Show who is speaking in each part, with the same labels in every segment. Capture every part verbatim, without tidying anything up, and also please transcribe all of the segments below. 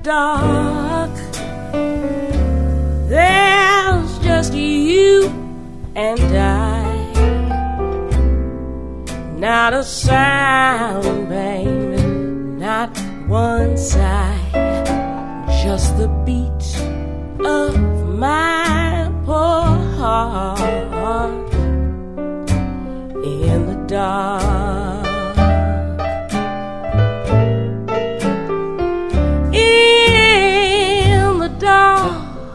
Speaker 1: dark, there's just you and I. Not a sound, baby, not one sigh, just the beat of my poor heart in the dark. In the dark,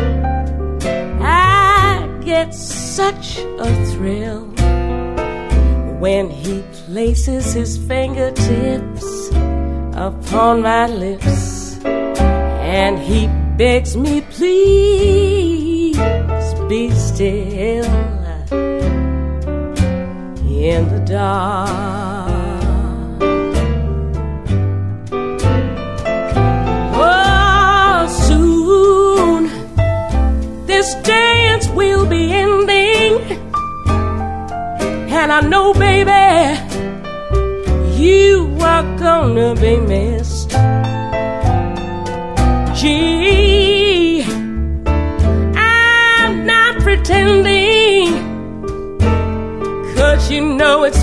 Speaker 1: I get such a thrill when he places his fingertips upon my lips, and he begs me, please be still in the dark. Oh, soon this dance will be ending, and I know, baby, you are gonna be missed. Gee, I'm not pretending, 'cause you know it's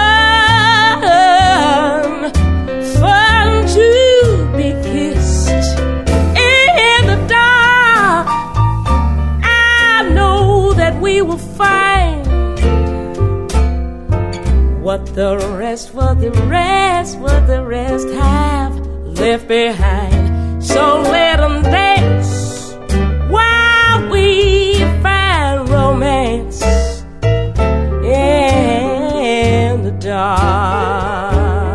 Speaker 1: fun, fun to be kissed in the dark. I know that we will find what the rest, what the rest, what the rest have left behind. So let them dance while we find romance in the dark.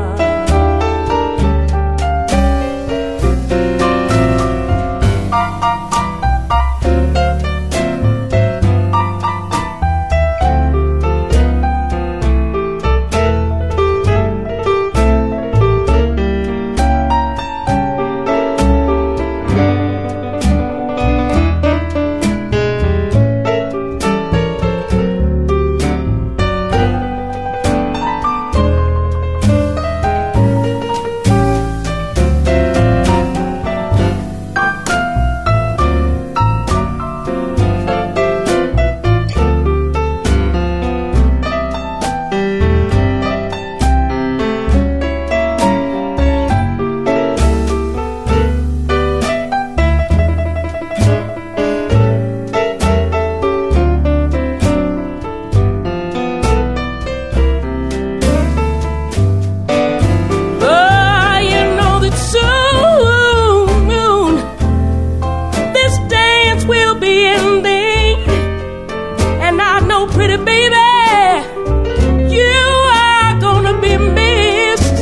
Speaker 1: Pretty baby, you are gonna be missed.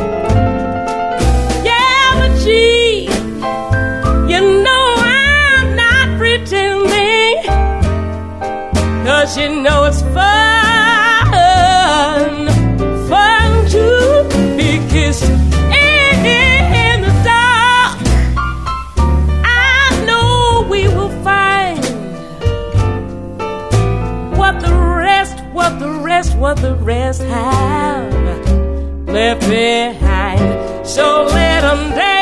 Speaker 1: Yeah, but gee, you know I'm not pretending, 'cause you know it's fun, fun to be kissed in the dark. I know we will find what the rest, what the rest, what the rest have left behind. So let them dance.